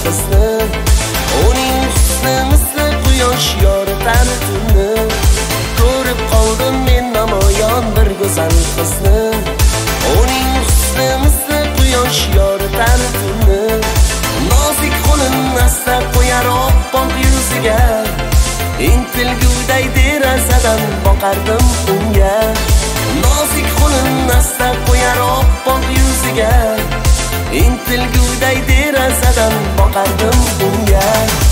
qizni, uning husni misli quyosh yoritar tunni. Ko'rib qoldim men namoyon bir go'zal qizni, uning husni misli quyosh yoritar tunni. Nozik qo'lin asta qo'yar oppoq yuziga, intilguday derazadan boqardim unga. Nozik qo'lin asta qo'yar oppoq yuziga, intilguday derazadan boqardim unga.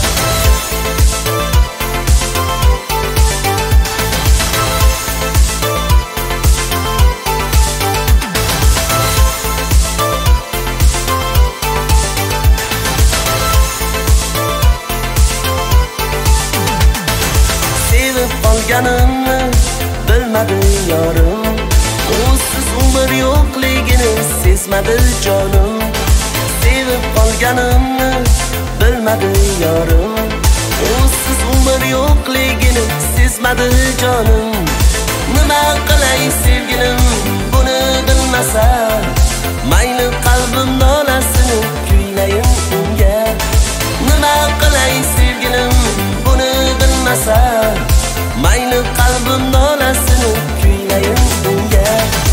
Sevib qolganimni bilmadi yorim, o'zsiz umr yo'qligini sezmadi jonim. Sevib qolganimni bilmadi yorim, o'zsiz umr yo'qligini sezmadi jonim. Nima qilay sevgilim buni bilmasa, mayli qalbim nolasini kuylayin unga. Nima qilay sevgilim buni bilmasa, mayli qalbim nolasini kuylayin unga.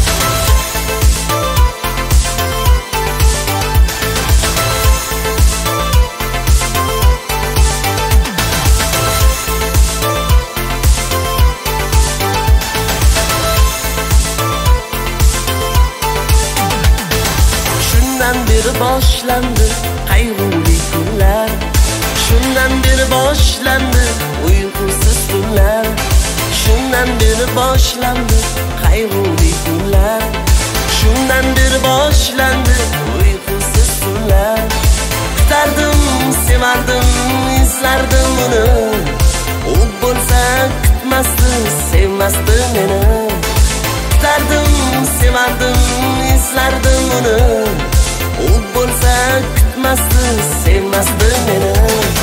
Shundan beri boshlandi qayg'uli kunlar, shundan beri boshlandi uyqusiz tunlar. Shundan beri boshlandi qayg'uli kunlar, shundan beri boshlandi uyqusiz tunlar. Kutardim, sevardim, izlardim uni, u bo'lsa kutmasdi, sevmasdi meni. Kutardim, sevardim, izlardim uni, u bo'lsa kutmasdi, sevmasdi meni.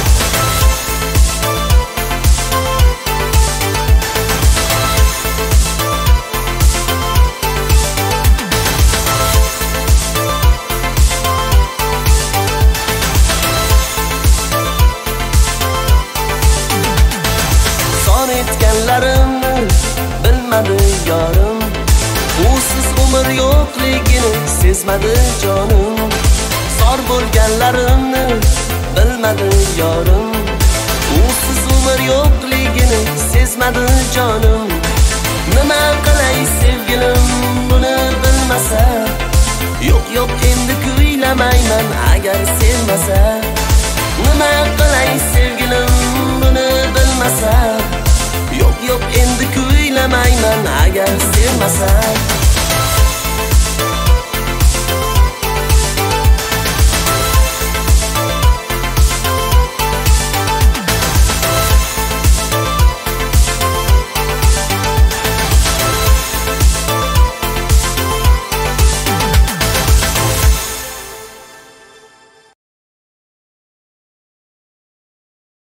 Son etganlarimni bilmadi yorim, usiz umr yo'qligini sezmadi jonim. Zor bo'lganlarimni bilmadi yorim, usiz umr yo'qligini sezmadi jonim. Nima qilay sevgilim buni bilmasa, yo'q endi kuylamayman agar sevmasa. Nima qilay sevgilim buni bilmasa, yo'q endi kuylamayman agar sevmasa.